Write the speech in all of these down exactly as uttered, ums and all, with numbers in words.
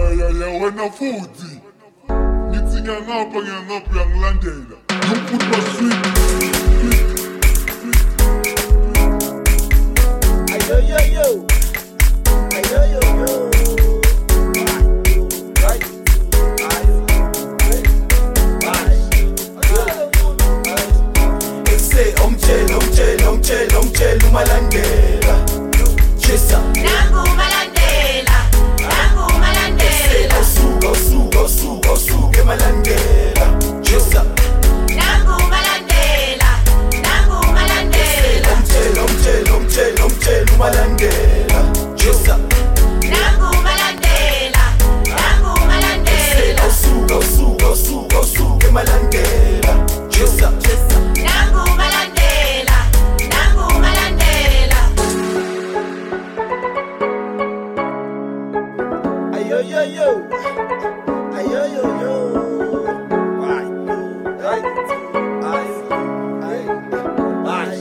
ya ya wena futhi ngithi ngiyangapha ngiyangapha uyangilandela you put my sweet ayo yo yo ayo yo yo right ayo ayo say omtshela omtshela omtshela omtshela umalandela chesa nangu umalandela nangu umalandela osuka osuka osuka osuka emalandela chesa nangu umalandela nangu umalandela omtshela omtshela omtshela omtshela umalandela chesa nangu umalandela nangu umalandela osuka osuka osuka osuka emalandela chesa nangu umalandela nangu umalandela ayo yo yo ayo yo yo why right ay ay ay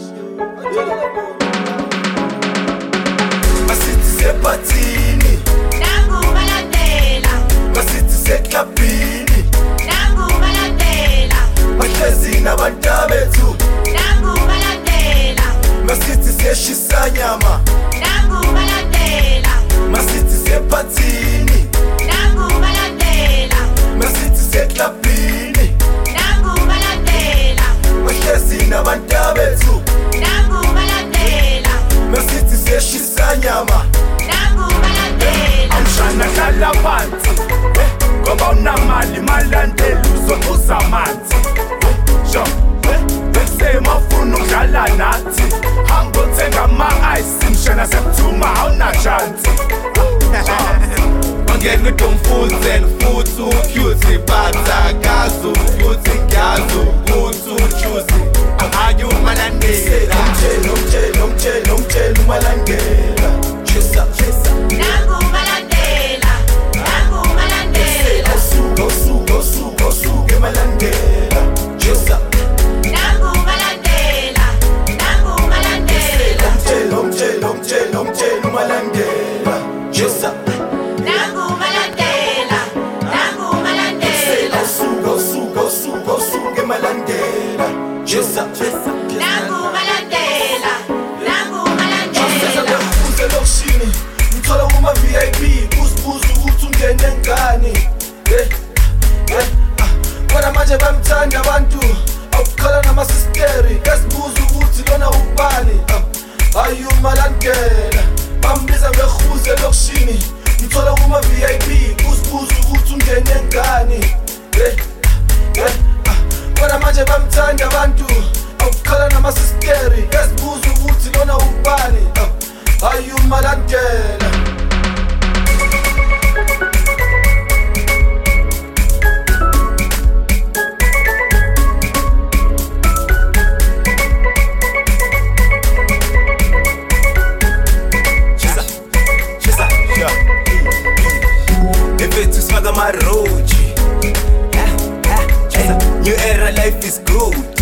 masithi sephathini nangu umalandela masithi seklabhini nangu umalandela bahlezi nabantabethu nangu umalandela masithi siyeshisa nyama nangu umalandela masithi sephathini nangu umalandela masithi seklabhini nangu umalandela bahlezi nabantabethu nangu umalandela masithi siyeshisa nyama nangu umalandela Amshana hlala phansi eh, ngoba unamali malandela uzonquza amanzi sho besemafuna ukudlala nathi hamba uthenga ama-ice mshana sekuthuma awunashansi Angeke udomfuze futhi ucute but akazi ukuthi ngiyazi ukuthi ujuicy angake umalandela omtshela omtshela omtshela omtshela umalandela chesa nangu umalandela nangu umalandela osuka osuka osuka osuka emalandela chesa nangu umalandela nangu umalandela omtshela omtshela omtshela omtshela umalandela chesa nangu umalandela nangu umalandela osuka osuka osuka osuka emalandela chesa nangu umalandela nangu umalandela uze lokishini ngithola kuma V I P kuzibuza ukuthi ungene ngani eh eh bona manje bamthanda abantu awukhala namasisteri esibuza ukuthi lona ubani ayu malandela bambiza ngehuze lokishini ngithola kuma V I P kuzibuza ukuthi ungene ngani eh eh bona manje bamthanda abantu awukhala namasisteri esibuza ukuthi lona ubani ayu malandela Chisa, chisa, yeah. If it's smaga maroji, new era life is good.